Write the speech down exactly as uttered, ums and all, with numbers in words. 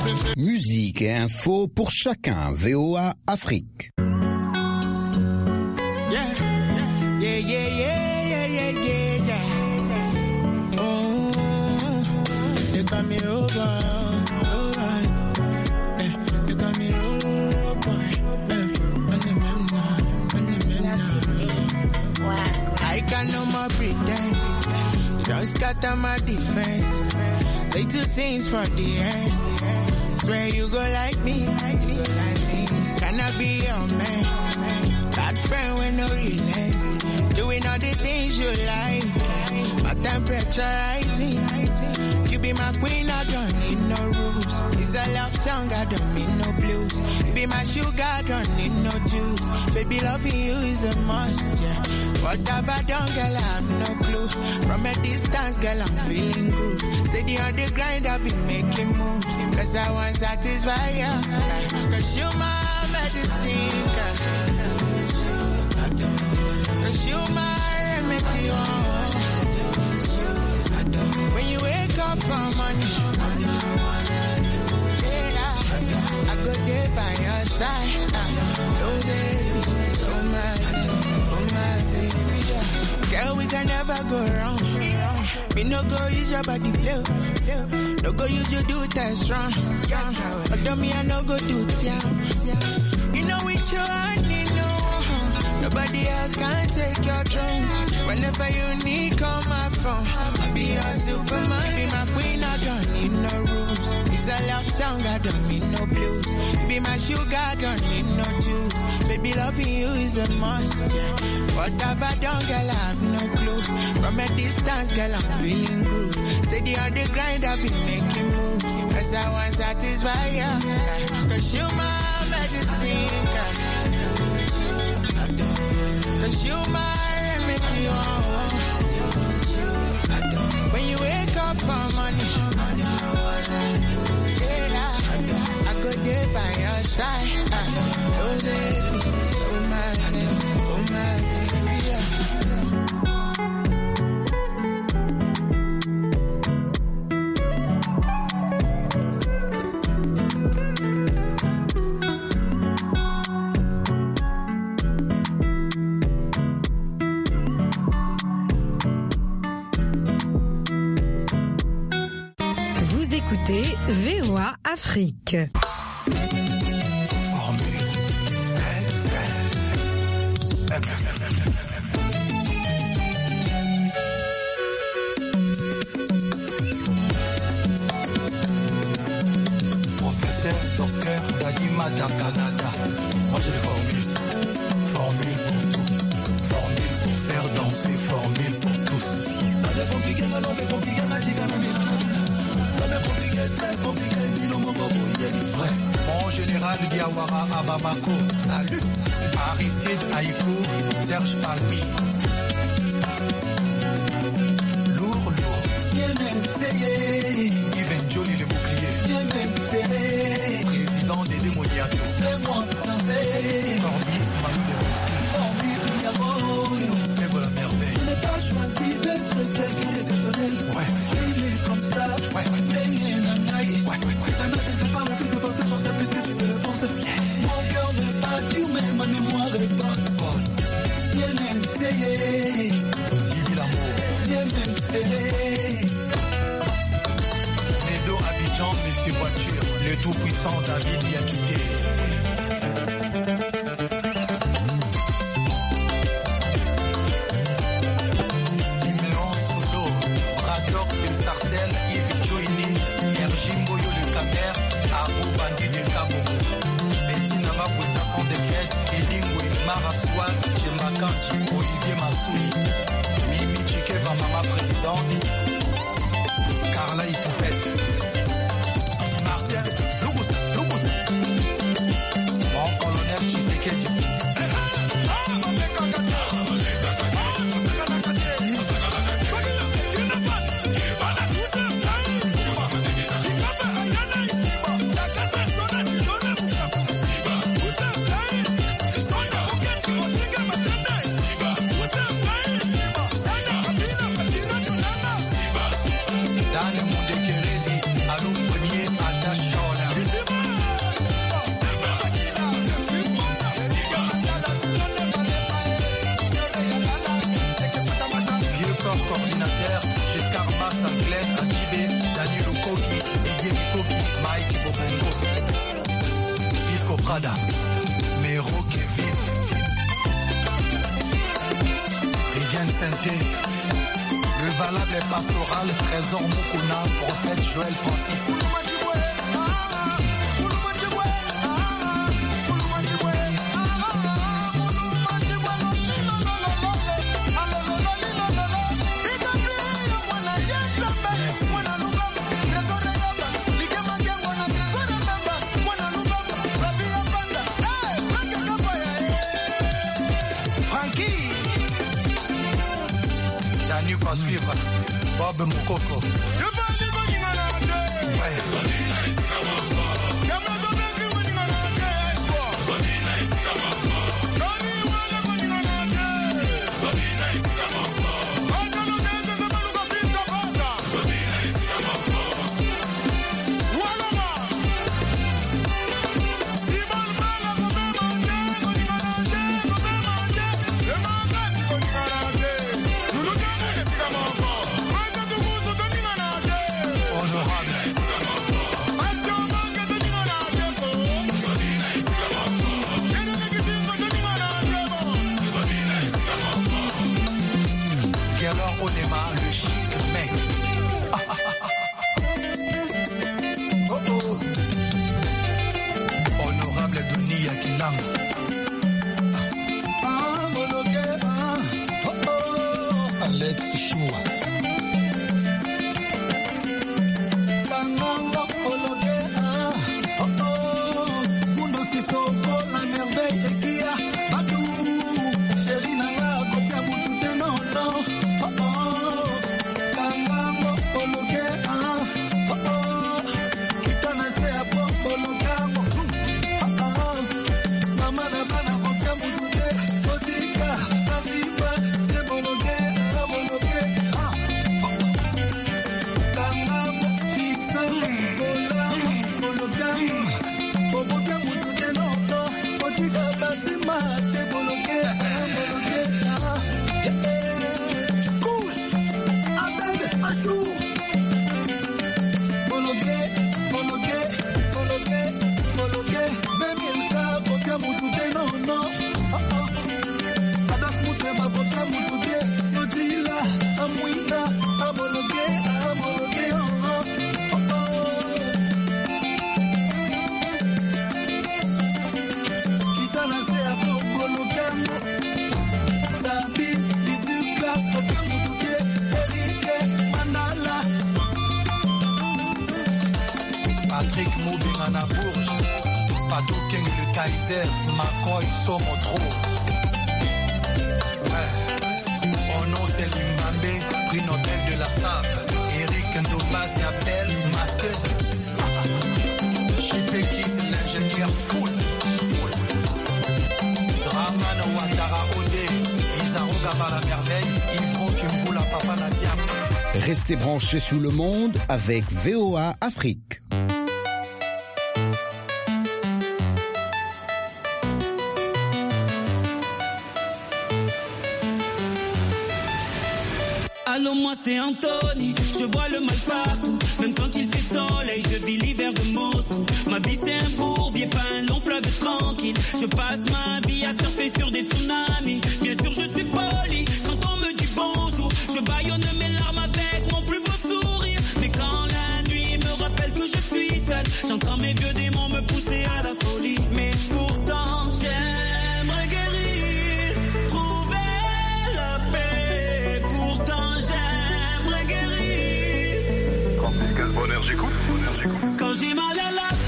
Musique et info pour chacun. V O A Afrique. Yeah, yeah, yeah, yeah, yeah, yeah, yeah. Oh, you got me over, over. Yeah, you got me over. Yeah, on the memna, on the memna. I can no more pretend. You don't scatter my defense. They do things for the end. Swear you go like me, like me, like me. Can I be your man? Bad friend with no relent. Doing all the things you like. My temperature rising. You be my queen, I don't need no rules. It's a love song, I don't need no blues. You be my sugar, I don't need no juice. Baby, loving you is a must, yeah. What have I done, girl, I have no clue. From a distance, girl, I'm feeling good. Steady on the grind, I've been making moves. Cause I want to satisfy you. Cause you my medicine, girl. Cause you my remedy, oh. When you wake up for money, yeah, I go there by your side. Oh, baby, oh my, oh my baby, yeah. Girl, we can never go wrong. Me no go use your body blow. No go use your do test wrong. Although me I no go do it. You know with your honey, no. Nobody else can take your throne. Whenever you need, call my phone. I'll be your superman, be my queen, I don't need no rules. It's a love song, I don't need no blues. You be my sugar, I don't need no juice. Baby, loving you is a must, yeah. What have I done, girl, I have no clue. From a distance, girl, I'm feeling good. Steady on the grind, I've been making moves. Cause I want to satisfy you. Cause you my medicine, girl. Cause you my remedy, oh. When you wake up for money, yeah, I go there by your side. Oh, baby, oh my, oh my baby, yeah. Écoutez V O A Afrique. Professeur, docteur, Dadimata Canada. Moi j'ai formule, formule pour tout, formule pour faire danser, formule pour tous. Vrai, mon général Diawara à Bamako, salut. Aristide Haïkou, Serge Palmi. Lourd, lourd. Yves Jolie le bouclier. Président des démoniaques. Corbis, Manu de Ruski. Fais-moi la merveille. Je n'ai pas choisi d'être quelqu'un d'exceptionnel. Ouais. Il est comme ça. Ouais, ouais. Mon cœur n'est pas du mais ma mémoire est bonne. Bien essayé. Bibi l'amour. Bien essayé. Nedo Abidjan, Monsieur Voiture. Le tout-puissant David y a quitté. Siméon Solo. Braddock de Sarcelles. Yves Joini. Ergim Boyo de Camer. Abou Bandi de Kabongo. Bettina Mabouza sans défaite. Elingwe Maraswa. Jemakanchi. Olivier Massouni. Mimi Chikeva, Mama Présidente. Carla Hippopète. Martin Lugusa, Lugusa. Mon colonel Tshisekedi. Dans le monde de Kérézi, à l'eau premier, à Dachola. Glenn Achibé, Daniel Koki, Didier Koki, Mike Bobongo, Disco Prada, Mero Kevin, Rigen Santé, le valable et pastoral, Trésor Mukuna, Prophète Joël Francis. À suivre Bob Mukoko. Le chic mec. Ah, ah, ah, ah. Oh, oh. Honorable Denis Akilam. Ah, Moloké, ah. Oh, oh. Alex Choua. Tangango, Moloké, ah. Oh, oh. Mundo Sissoko, la merveille et Kia. Badou. Chérie Nanga, Kopia Moutouté, non, non. Oh, oh. Patrick Moubingana Bourges, Padou King le Kaiser, Makoy Somotro. Ouais. Mon nom c'est Limbambe, prix Nobel de la S A P. Eric Ndombas et Abdel Masque. Chipeki c'est l'ingénieur full. Draman Ouattara Ode, Isaro Gaba la merveille, Ibro Kimboula Papa Nadiam. Restez branchés sous le monde avec V O A Afrique. Allô, moi c'est Anthony, je vois le mal partout. Même quand il fait soleil, je vis l'hiver de Moscou. Ma vie c'est un bourbier, pas un long fleuve tranquille. Je passe ma vie à surfer sur des tsunamis. Bien sûr je suis poli, quand on me dit bonjour, je bâillonne mes larmes avec mon plus beau sourire. Mais quand la nuit me rappelle que je suis seul, j'entends mes vieux démons me pousser à la folie. Mais pourtant j'aimerais guérir, trouver la paix. Pourtant j'aimerais guérir. Quand est-ce que le bonheur j'écoute, bonheur j'écoute. Quand j'ai mal à la